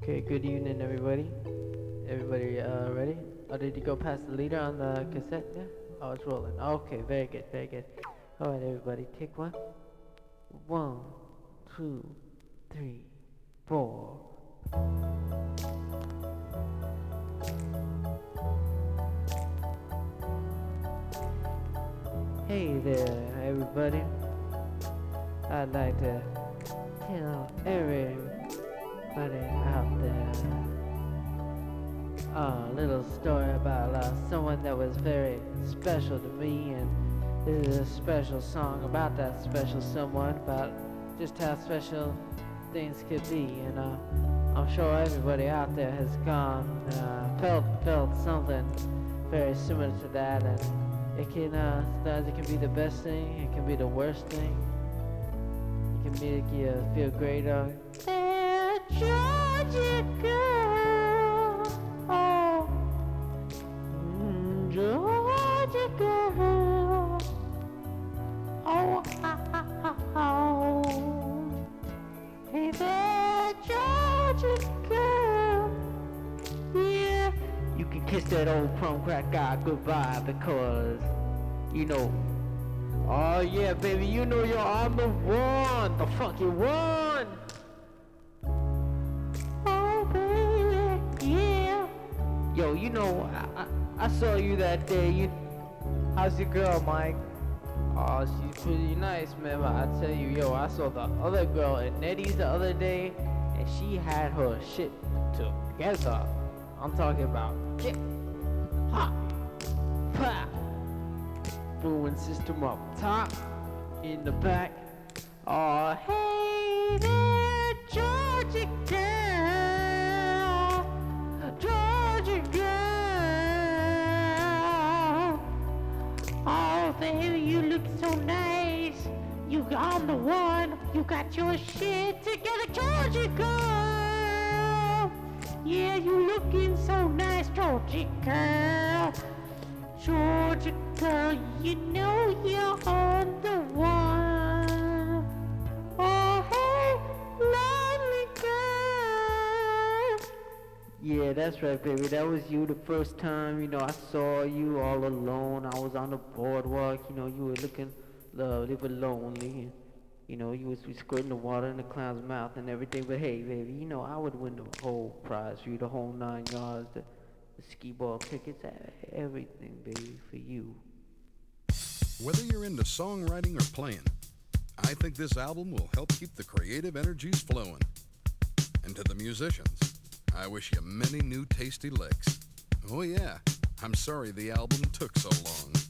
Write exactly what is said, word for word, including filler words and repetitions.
Okay, good evening, everybody. Everybody, uh, ready? Oh, did you go past the leader on the cassette there? Oh, it's rolling. Okay, very good, very good. All right, everybody, take one. One, two, three, four. Hey there, everybody. I'd like to tell everybody out there a little story about uh, someone that was very special to me, and this is a special song about that special someone, about just how special things could be. And uh, I'm sure everybody out there has gone, uh, felt felt something very similar to that, and it can uh, sometimes it can be the best thing, it can be the worst thing. It can make you feel great. Uh, "Hey, Georgia girl, oh, mm, Georgia girl, oh, ah, ah, ah, oh, hey there, Georgia girl, yeah." You can kiss that old prom crack guy goodbye because, you know, oh yeah, baby, you know you're on the one, the fucking one. Oh baby, yeah. Yo, you know, I, I, I saw you that day. You, how's your girl, Mike? Oh, she's pretty nice, man. But I tell you, yo, I saw the other girl at Nettie's the other day, and she had her shit together. I'm talking about kick, hop, pop. Brewing system up top, in the back. Oh, hey there, Georgia girl, Georgia girl. Oh, baby, you look so nice. You on the one, you got your shit together, Georgia girl. Yeah, you looking so nice, Georgia girl. Georgia girl, you know you're on the one. Oh, hey, lovely girl. Yeah, that's right, baby. That was you the first time, you know, I saw you all alone. I was on the boardwalk, you know, you were looking lovely but lonely. And, you know, you was squirting the water in the clown's mouth and everything. But hey, baby, you know, I would win the whole prize for you, the whole nine yards, the, the skee ball tickets, everything, baby, for you. Whether you're into songwriting or playing, I think this album will help keep the creative energies flowing. And to the musicians, I wish you many new tasty licks. Oh yeah, I'm sorry the album took so long.